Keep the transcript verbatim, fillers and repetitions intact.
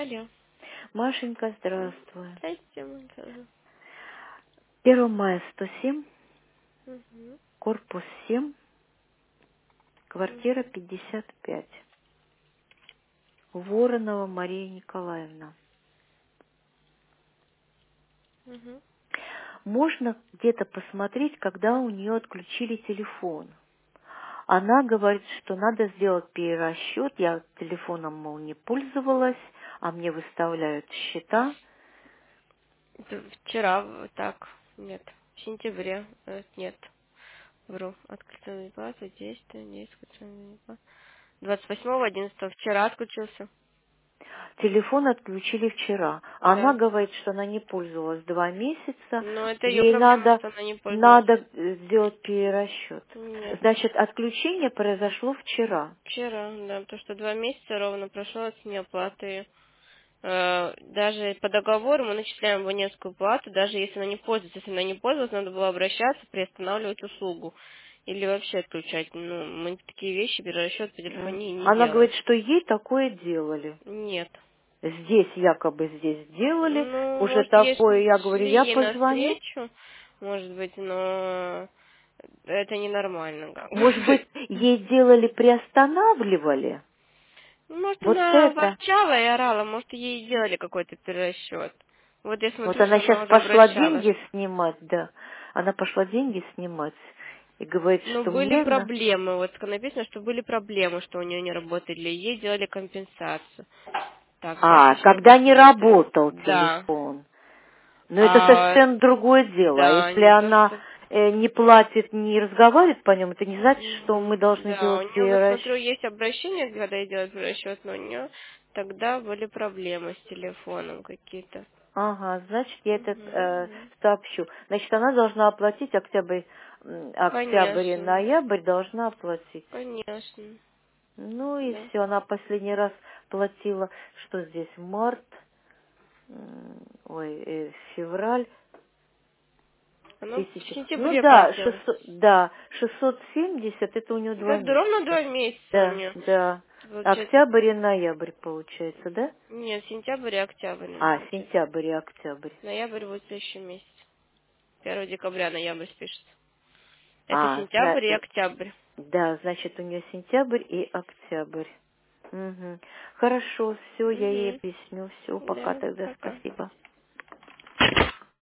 Алло. Машенька, здравствуй. Здрасте, Монька. первого мая сто семь, Угу. корпус семь, квартира пятьдесят пять. Воронова Мария Николаевна. Угу. Можно где-то посмотреть, когда у нее отключили телефон. Она говорит, что надо сделать перерасчет. Я телефоном, мол, не пользовалась, а мне выставляют счета. Вчера вот так. Нет. В сентябре. э, Нет. Вру. Отключенный плата. Действие. Есть отключенный плата. двадцать восьмого одиннадцатого. Вчера отключился. Телефон отключили вчера. Она Да. говорит, что она не пользовалась два месяца. Но это ее Ей проблема, надо, что она не пользовалась. надо э, сделать перерасчет. Нет. Значит, отключение произошло вчера. Вчера, да. Потому что два месяца ровно прошло с неоплаты. Э, Даже по договору мы начисляем абонентскую плату, даже если она не пользуется. Если она не пользовалась, надо было обращаться, приостанавливать услугу. Или вообще отключать. Ну, мы такие вещи, перерасчет по М. телефонии не Она делаем. говорит, что ей такое делали. Нет. Здесь, якобы здесь делали. Ну, Уже может, ей такое, я говорю, шли я ей позвоню. навстречу, может быть, но это ненормально. Как Может бы. быть, ей делали, приостанавливали. Может, Вот она это. ворчала и орала, может, ей сделали какой-то перерасчет. Вот я Вот смотрю, что она сейчас она уже пошла обращалась. деньги снимать, да. Она пошла деньги снимать и говорит, Но что были мне на... проблемы, вот написано, что были проблемы, что у нее не работали, ей делали компенсацию. Так, А, значит, сейчас когда не посмотрю. работал Да. телефон. Но это А, совершенно другое дело. А да, если не то, она что... э, не платит, не разговаривает по нему, это не значит, что мы Мгм. должны Да, у делать нее, вот смотрю, перерасчет. есть обращение, когда я делаю расчет, но у нее тогда были проблемы с телефоном какие-то. Ага, значит, я это э, Мгм. сообщу. Значит, она должна оплатить октябрь, м, октябрь и Конечно, ноябрь должна оплатить. конечно, Ну и да. все, она последний раз платила, что здесь, март, м, ой, э, февраль, Она в тысяча, ну сентябре да, платила. шестьсот, да, шестьсот семьдесят, это у него Да, два да, ровно месяца. два месяца у Да, нее. да, Получается, октябрь и ноябрь получается, да? нет, сентябрь и октябрь, наверное, А, получается. сентябрь и октябрь. Ноябрь будет следующий месяц. первого декабря ноябрь спишется. Это А, зна- сентябрь и э, октябрь. да, значит, у нее сентябрь и октябрь. Мгм. Хорошо, все, я ей Угу. объясню. Все, пока Да, тогда, пока. спасибо.